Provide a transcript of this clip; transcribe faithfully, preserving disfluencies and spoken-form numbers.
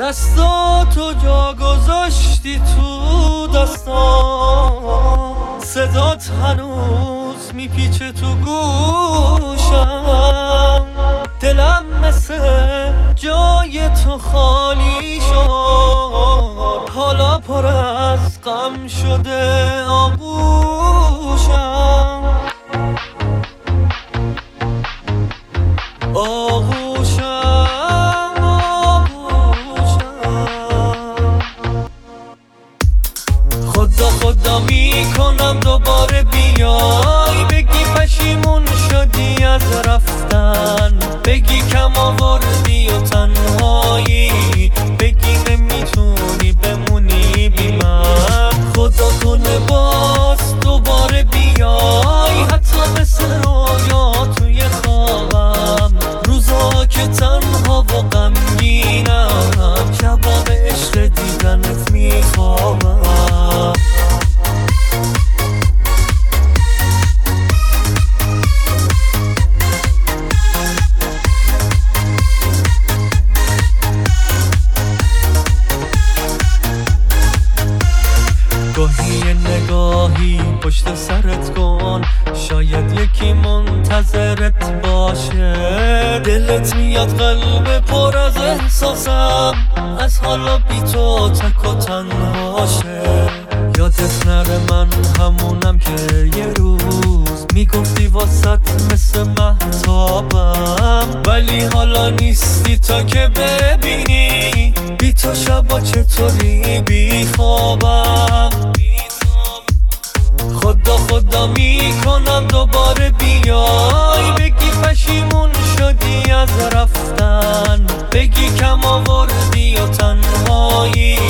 دستاتو جا گذاشتی تو دستام، صدات هنوز میپیچه تو گوشم. دلم مثل جای تو خالی شد، حالا پر از غم شده آغوشم. آغوشم آغوشم خدا خدا میکنم دوباره بیای، بگی پشیمون شدی از رفتن، بگی کم آوردی و تنهایی، بگی نمیتونی بمونی بی من. خدا کنه باز دوباره بیای، حتی مثل رویا توی خوابم، روزا که تنها و غمگینم، شبا به عشق دیدنت میخوابم. گاهی نگاهی پشت سرت کن، شاید یکی منتظرت باشه. دلت میاد قلب پر از احساسم، از حالا بی تو تک و تنهاشه. یادت نره من همونم که یه روز میگفتی واسط مثل مهتابم، ولی حالا نیستی تا که ببینی بی تو شبا چطوری بی خوابم. خدا خدا میکنم دوباره بیای، بگی پشیمون شدی از رفتن، بگی کم آوردی و تنهایی،